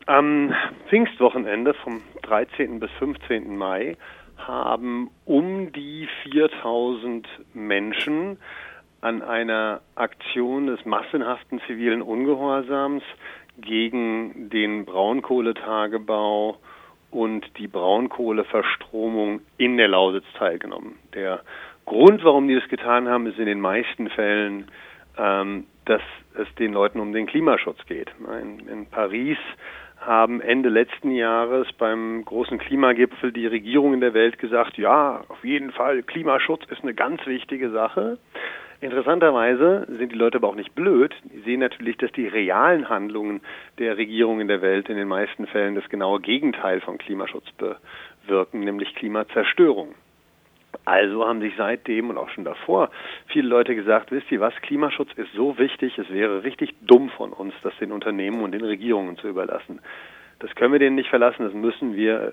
Am Pfingstwochenende vom 13. bis 15. Mai haben um die 4000 Menschen an einer Aktion des massenhaften zivilen Ungehorsams gegen den Braunkohletagebau und die Braunkohleverstromung in der Lausitz teilgenommen. Der Grund, warum die das getan haben, ist in den meisten Fällen, dass es den Leuten um den Klimaschutz geht. In Paris haben Ende letzten Jahres beim großen Klimagipfel die Regierungen der Welt gesagt, ja, auf jeden Fall, Klimaschutz ist eine ganz wichtige Sache. Interessanterweise sind die Leute aber auch nicht blöd. Die sehen natürlich, dass die realen Handlungen der Regierungen der Welt in den meisten Fällen das genaue Gegenteil von Klimaschutz bewirken, nämlich Klimazerstörung. Also haben sich seitdem und auch schon davor viele Leute gesagt, wisst ihr was, Klimaschutz ist so wichtig, es wäre richtig dumm von uns, das den Unternehmen und den Regierungen zu überlassen. Das können wir denen nicht verlassen, das müssen wir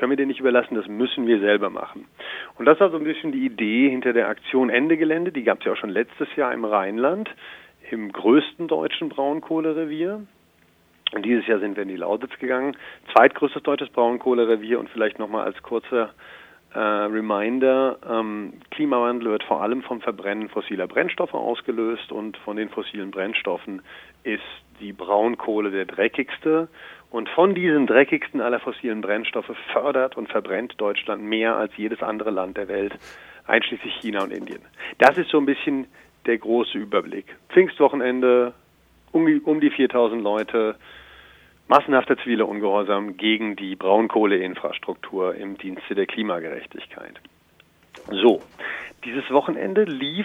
selber machen. Und das war so ein bisschen die Idee hinter der Aktion Ende Gelände, die gab es ja auch schon letztes Jahr im Rheinland, im größten deutschen Braunkohlerevier. Und dieses Jahr sind wir in die Lausitz gegangen, zweitgrößtes deutsches Braunkohlerevier und vielleicht nochmal als kurzer Reminder, Klimawandel wird vor allem vom Verbrennen fossiler Brennstoffe ausgelöst und von den fossilen Brennstoffen ist die Braunkohle der dreckigste und von diesen dreckigsten aller fossilen Brennstoffe fördert und verbrennt Deutschland mehr als jedes andere Land der Welt, einschließlich China und Indien. Das ist so ein bisschen der große Überblick. Pfingstwochenende, um die 4000 Leute, massenhafter ziviler Ungehorsam gegen die Braunkohleinfrastruktur im Dienste der Klimagerechtigkeit. So, dieses Wochenende lief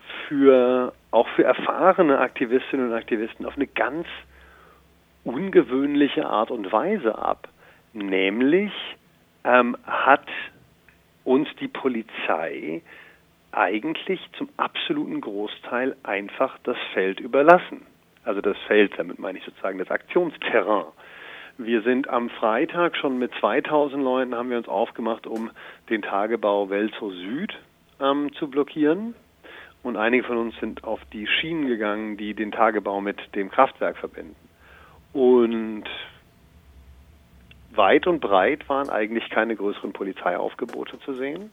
auch für erfahrene Aktivistinnen und Aktivisten auf eine ganz ungewöhnliche Art und Weise ab. Nämlich hat uns die Polizei eigentlich zum absoluten Großteil einfach das Feld überlassen. Also das Feld, damit meine ich sozusagen das Aktionsterrain. Wir sind am Freitag schon mit 2000 Leuten haben wir uns aufgemacht, um den Tagebau Welzow Süd zu blockieren. Und einige von uns sind auf die Schienen gegangen, die den Tagebau mit dem Kraftwerk verbinden. Und weit und breit waren eigentlich keine größeren Polizeiaufgebote zu sehen.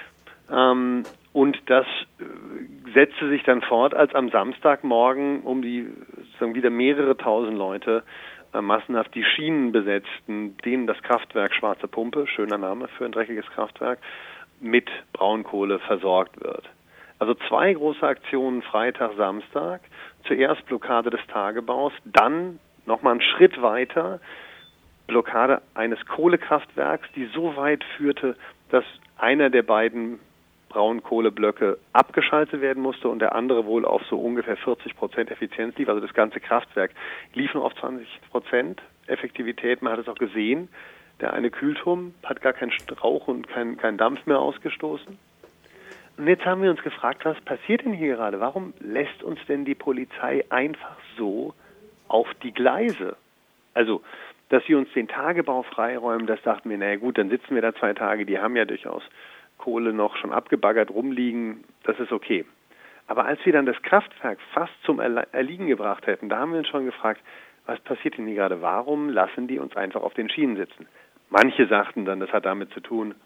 Und das setzte sich dann fort, als am Samstagmorgen wieder mehrere tausend Leute massenhaft die Schienen besetzten, denen das Kraftwerk Schwarze Pumpe, schöner Name für ein dreckiges Kraftwerk, mit Braunkohle versorgt wird. Also 2 große Aktionen Freitag, Samstag. Zuerst Blockade des Tagebaus, dann nochmal einen Schritt weiter Blockade eines Kohlekraftwerks, die so weit führte, dass einer der beiden Braunkohleblöcke abgeschaltet werden musste und der andere wohl auf so ungefähr 40% Effizienz lief. Also das ganze Kraftwerk lief nur auf 20% Effektivität. Man hat es auch gesehen. Der eine Kühlturm hat gar keinen Rauch und keinen Dampf mehr ausgestoßen. Und jetzt haben wir uns gefragt, was passiert denn hier gerade? Warum lässt uns denn die Polizei einfach so auf die Gleise? Also, dass sie uns den Tagebau freiräumen, das dachten wir, naja gut, dann sitzen wir da 2 Tage, die haben ja durchaus Kohle noch schon abgebaggert rumliegen, das ist okay. Aber als wir dann das Kraftwerk fast zum Erliegen gebracht hätten, da haben wir uns schon gefragt, was passiert denn hier gerade? Warum lassen die uns einfach auf den Schienen sitzen? Manche sagten dann, das hat damit zu tun,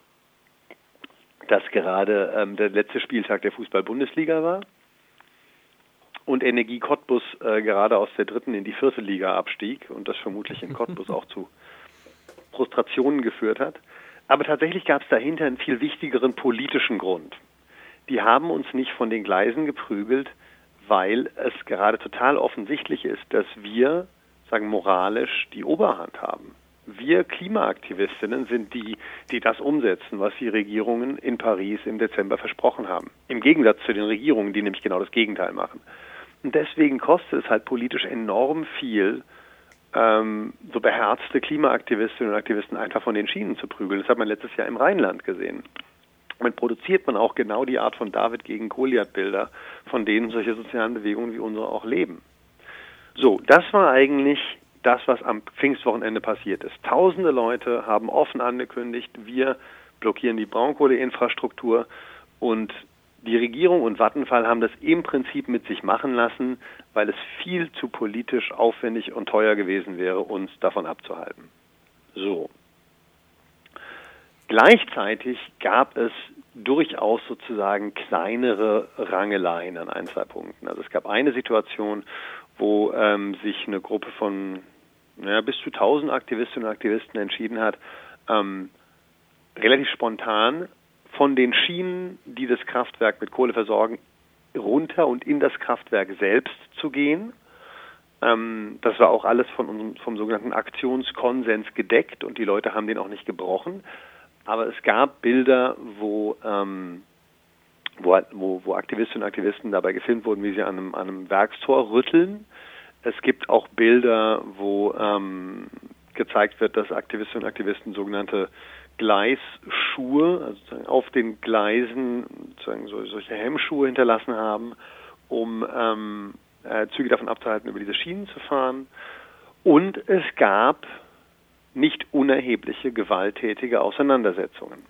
dass gerade der letzte Spieltag der Fußball-Bundesliga war und Energie Cottbus gerade aus der 3. in die 4. Liga abstieg und das vermutlich in Cottbus auch zu Frustrationen geführt hat. Aber tatsächlich gab es dahinter einen viel wichtigeren politischen Grund. Die haben uns nicht von den Gleisen geprügelt, weil es gerade total offensichtlich ist, dass wir, moralisch die Oberhand haben. Wir Klimaaktivistinnen sind die das umsetzen, was die Regierungen in Paris im Dezember versprochen haben. Im Gegensatz zu den Regierungen, die nämlich genau das Gegenteil machen. Und deswegen kostet es halt politisch enorm viel, so beherzte Klimaaktivistinnen und Aktivisten einfach von den Schienen zu prügeln. Das hat man letztes Jahr im Rheinland gesehen. Damit produziert man auch genau die Art von David gegen Goliath-Bilder, von denen solche sozialen Bewegungen wie unsere auch leben. So, das war eigentlich das, was am Pfingstwochenende passiert ist. Tausende Leute haben offen angekündigt, wir blockieren die Braunkohleinfrastruktur und Die Regierung und Vattenfall haben das im Prinzip mit sich machen lassen, weil es viel zu politisch aufwendig und teuer gewesen wäre, uns davon abzuhalten. So. Gleichzeitig gab es durchaus sozusagen kleinere Rangeleien an 1, 2 Punkten. Also es gab eine Situation, wo sich eine Gruppe von bis zu 1000 Aktivistinnen und Aktivisten entschieden hat, relativ spontan von den Schienen, die das Kraftwerk mit Kohle versorgen, runter und in das Kraftwerk selbst zu gehen. Das war auch alles vom sogenannten Aktionskonsens gedeckt und die Leute haben den auch nicht gebrochen. Aber es gab Bilder, wo Aktivistinnen und Aktivisten dabei gefilmt wurden, wie sie an einem Werkstor rütteln. Es gibt auch Bilder, wo gezeigt wird, dass Aktivistinnen und Aktivisten sogenannte Gleisschuhe, also sozusagen auf den Gleisen sozusagen solche Hemmschuhe hinterlassen haben, um Züge davon abzuhalten, über diese Schienen zu fahren. Und es gab nicht unerhebliche gewalttätige Auseinandersetzungen.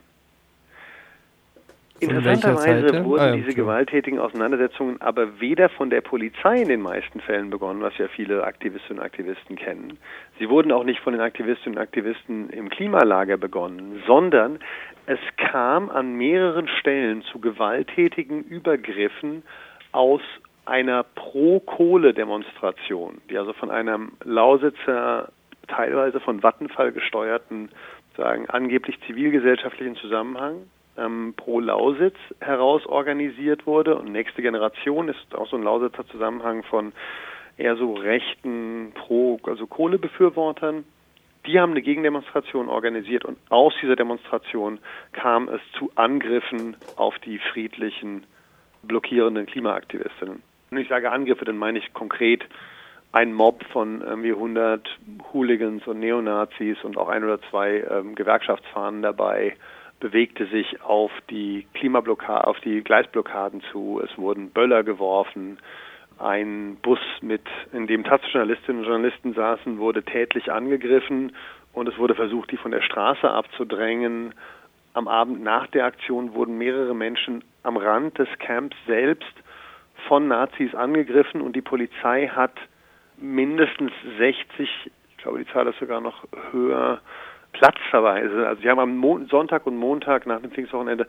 Interessanterweise wurden diese gewalttätigen Auseinandersetzungen aber weder von der Polizei in den meisten Fällen begonnen, was ja viele Aktivistinnen und Aktivisten kennen. Sie wurden auch nicht von den Aktivistinnen und Aktivisten im Klimalager begonnen, sondern es kam an mehreren Stellen zu gewalttätigen Übergriffen aus einer Pro-Kohle-Demonstration, die also von einem Lausitzer, teilweise von Vattenfall gesteuerten, angeblich zivilgesellschaftlichen Zusammenhang, pro Lausitz heraus organisiert wurde. Und nächste Generation ist auch so ein Lausitzer Zusammenhang von eher so rechten Kohlebefürwortern. Die haben eine Gegendemonstration organisiert und aus dieser Demonstration kam es zu Angriffen auf die friedlichen, blockierenden Klimaaktivistinnen. Und ich sage Angriffe, dann meine ich konkret ein Mob von irgendwie 100 Hooligans und Neonazis und auch 1 oder 2 Gewerkschaftsfahnen dabei, bewegte sich auf die auf die Gleisblockaden zu. Es wurden Böller geworfen. Ein Bus, in dem Taz-Journalistinnen und Journalisten saßen, wurde tätlich angegriffen und es wurde versucht, die von der Straße abzudrängen. Am Abend nach der Aktion wurden mehrere Menschen am Rand des Camps selbst von Nazis angegriffen und die Polizei hat mindestens 60, ich glaube, die Zahl ist sogar noch höher, Platzverweise. Also sie haben am Sonntag und Montag nach dem Pfingstwochenende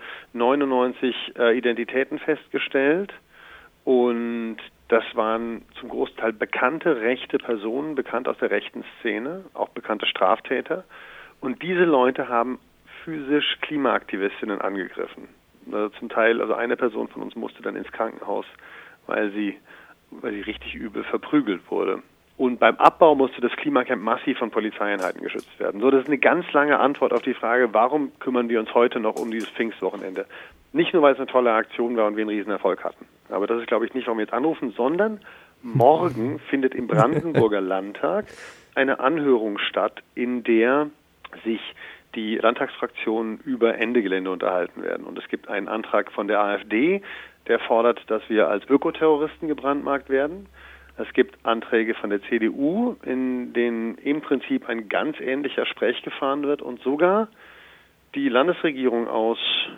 99 Identitäten festgestellt und das waren zum Großteil bekannte rechte Personen, bekannt aus der rechten Szene, auch bekannte Straftäter. Und diese Leute haben physisch Klimaaktivistinnen angegriffen. Also zum Teil, also eine Person von uns musste dann ins Krankenhaus, weil sie richtig übel verprügelt wurde. Und beim Abbau musste das Klimacamp massiv von Polizeieinheiten geschützt werden. So, das ist eine ganz lange Antwort auf die Frage, warum kümmern wir uns heute noch um dieses Pfingstwochenende? Nicht nur, weil es eine tolle Aktion war und wir einen Riesenerfolg hatten. Aber das ist, glaube ich, nicht, warum wir jetzt anrufen, sondern morgen findet im Brandenburger Landtag eine Anhörung statt, in der sich die Landtagsfraktionen über Ende Gelände unterhalten werden. Und es gibt einen Antrag von der AfD, der fordert, dass wir als Ökoterroristen gebrandmarkt werden. Es gibt Anträge von der CDU, in denen im Prinzip ein ganz ähnlicher Sprech gefahren wird und sogar die Landesregierung aus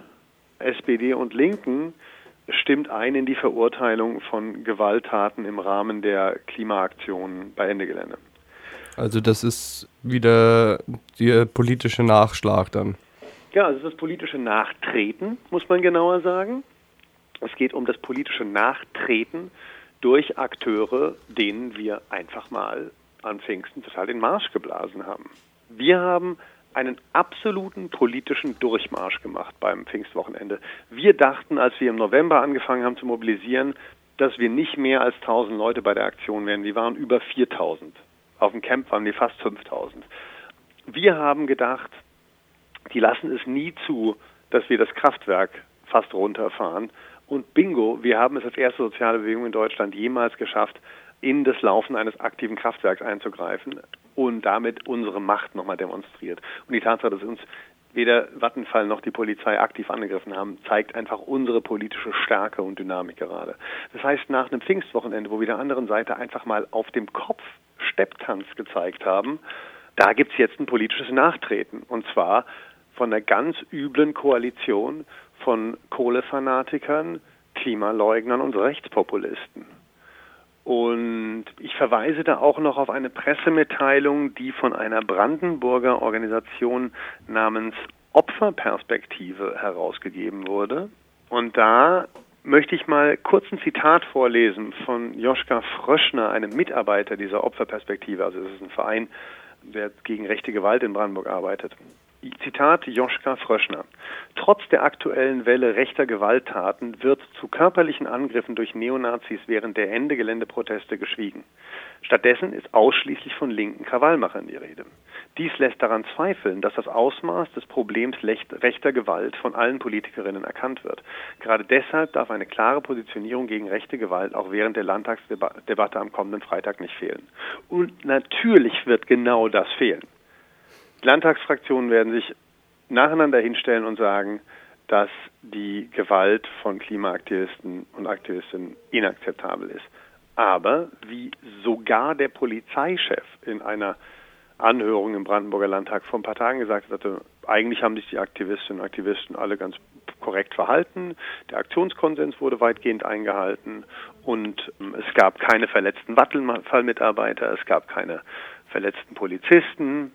SPD und Linken stimmt ein in die Verurteilung von Gewalttaten im Rahmen der Klimaaktionen bei Ende Gelände. Also das ist wieder der politische Nachschlag dann? Ja, also das politische Nachtreten, muss man genauer sagen. Es geht um das politische Nachtreten durch Akteure, denen wir einfach mal an Pfingsten total den Marsch geblasen haben. Wir haben einen absoluten politischen Durchmarsch gemacht beim Pfingstwochenende. Wir dachten, als wir im November angefangen haben zu mobilisieren, dass wir nicht mehr als 1000 Leute bei der Aktion wären. Wir waren über 4000. Auf dem Camp waren wir fast 5000. Wir haben gedacht, die lassen es nie zu, dass wir das Kraftwerk fast runterfahren. Und bingo, wir haben es als erste soziale Bewegung in Deutschland jemals geschafft, in das Laufen eines aktiven Kraftwerks einzugreifen und damit unsere Macht nochmal demonstriert. Und die Tatsache, dass uns weder Vattenfall noch die Polizei aktiv angegriffen haben, zeigt einfach unsere politische Stärke und Dynamik gerade. Das heißt, nach einem Pfingstwochenende, wo wir der anderen Seite einfach mal auf dem Kopf Stepptanz gezeigt haben, da gibt es jetzt ein politisches Nachtreten. Und zwar von einer ganz üblen Koalition von Kohlefanatikern, Klimaleugnern und Rechtspopulisten. Und ich verweise da auch noch auf eine Pressemitteilung, die von einer Brandenburger Organisation namens Opferperspektive herausgegeben wurde. Und da möchte ich mal kurz ein Zitat vorlesen von Joschka Fröschner, einem Mitarbeiter dieser Opferperspektive. Also es ist ein Verein, der gegen rechte Gewalt in Brandenburg arbeitet. Zitat Joschka Fröschner: Trotz der aktuellen Welle rechter Gewalttaten wird zu körperlichen Angriffen durch Neonazis während der Ende-Gelände-Proteste geschwiegen. Stattdessen ist ausschließlich von linken Krawallmachern die Rede. Dies lässt daran zweifeln, dass das Ausmaß des Problems rechter Gewalt von allen Politikerinnen erkannt wird. Gerade deshalb darf eine klare Positionierung gegen rechte Gewalt auch während der Landtagsdebatte am kommenden Freitag nicht fehlen. Und natürlich wird genau das fehlen. Die Landtagsfraktionen werden sich nacheinander hinstellen und sagen, dass die Gewalt von Klimaaktivisten und Aktivistinnen inakzeptabel ist. Aber wie sogar der Polizeichef in einer Anhörung im Brandenburger Landtag vor ein paar Tagen gesagt hatte, eigentlich haben sich die Aktivistinnen und Aktivisten alle ganz korrekt verhalten, der Aktionskonsens wurde weitgehend eingehalten und es gab keine verletzten Vattenfall-Mitarbeiter, es gab keine verletzten Polizisten.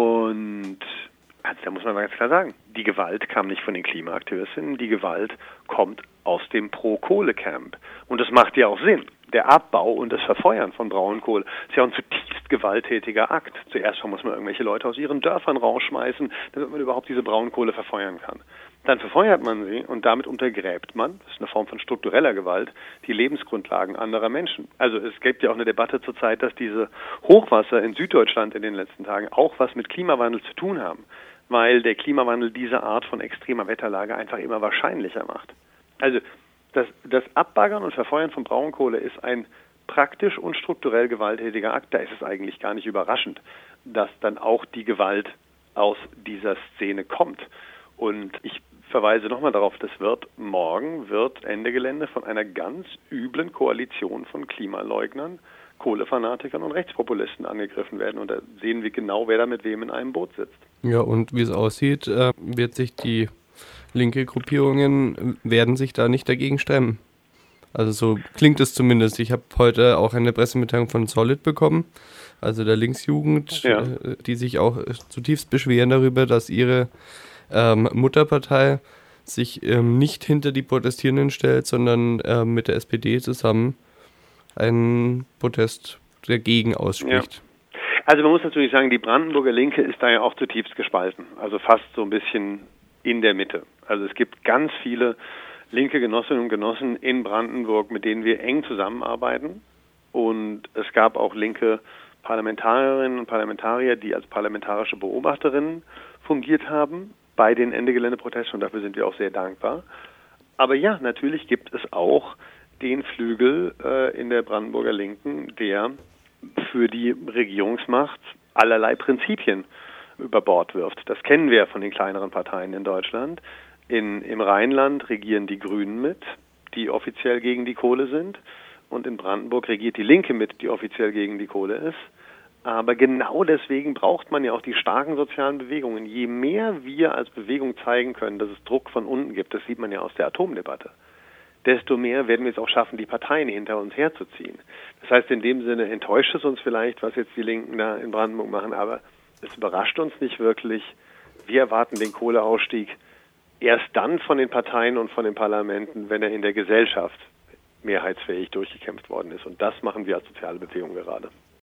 Und also da muss man ganz klar sagen, die Gewalt kam nicht von den Klimaaktivistinnen, die Gewalt kommt aus dem Pro-Kohle-Camp. Und das macht ja auch Sinn. Der Abbau und das Verfeuern von Braunkohle ist ja ein zutiefst gewalttätiger Akt. Zuerst muss man irgendwelche Leute aus ihren Dörfern rausschmeißen, damit man überhaupt diese Braunkohle verfeuern kann. Dann verfeuert man sie und damit untergräbt man, das ist eine Form von struktureller Gewalt, die Lebensgrundlagen anderer Menschen. Also es gibt ja auch eine Debatte zurzeit, dass diese Hochwasser in Süddeutschland in den letzten Tagen auch was mit Klimawandel zu tun haben, weil der Klimawandel diese Art von extremer Wetterlage einfach immer wahrscheinlicher macht. Also das Abbaggern und Verfeuern von Braunkohle ist ein praktisch und strukturell gewalttätiger Akt. Da ist es eigentlich gar nicht überraschend, dass dann auch die Gewalt aus dieser Szene kommt. Und ich verweise nochmal darauf, morgen wird Ende Gelände von einer ganz üblen Koalition von Klimaleugnern, Kohlefanatikern und Rechtspopulisten angegriffen werden. Und da sehen wir genau, wer da mit wem in einem Boot sitzt. Ja, und wie es aussieht, wird sich die linke Gruppierungen werden sich da nicht dagegen stemmen. Also so klingt es zumindest. Ich habe heute auch eine Pressemitteilung von Solid bekommen, also der Linksjugend, ja, die sich auch zutiefst beschweren darüber, dass ihre Mutterpartei sich nicht hinter die Protestierenden stellt, sondern mit der SPD zusammen einen Protest dagegen ausspricht. Ja. Also man muss natürlich sagen, die Brandenburger Linke ist da ja auch zutiefst gespalten, also fast so ein bisschen in der Mitte. Also es gibt ganz viele linke Genossinnen und Genossen in Brandenburg, mit denen wir eng zusammenarbeiten. Und es gab auch linke Parlamentarierinnen und Parlamentarier, die als parlamentarische Beobachterinnen fungiert haben bei den Ende-Gelände-Protesten. Und dafür sind wir auch sehr dankbar. Aber ja, natürlich gibt es auch den Flügel in der Brandenburger Linken, der für die Regierungsmacht allerlei Prinzipien über Bord wirft. Das kennen wir von den kleineren Parteien in Deutschland. Im Rheinland regieren die Grünen mit, die offiziell gegen die Kohle sind. Und in Brandenburg regiert die Linke mit, die offiziell gegen die Kohle ist. Aber genau deswegen braucht man ja auch die starken sozialen Bewegungen. Je mehr wir als Bewegung zeigen können, dass es Druck von unten gibt, das sieht man ja aus der Atomdebatte, desto mehr werden wir es auch schaffen, die Parteien hinter uns herzuziehen. Das heißt, in dem Sinne enttäuscht es uns vielleicht, was jetzt die Linken da in Brandenburg machen, aber es überrascht uns nicht wirklich. Wir erwarten den Kohleausstieg erst dann von den Parteien und von den Parlamenten, wenn er in der Gesellschaft mehrheitsfähig durchgekämpft worden ist. Und das machen wir als soziale Bewegung gerade.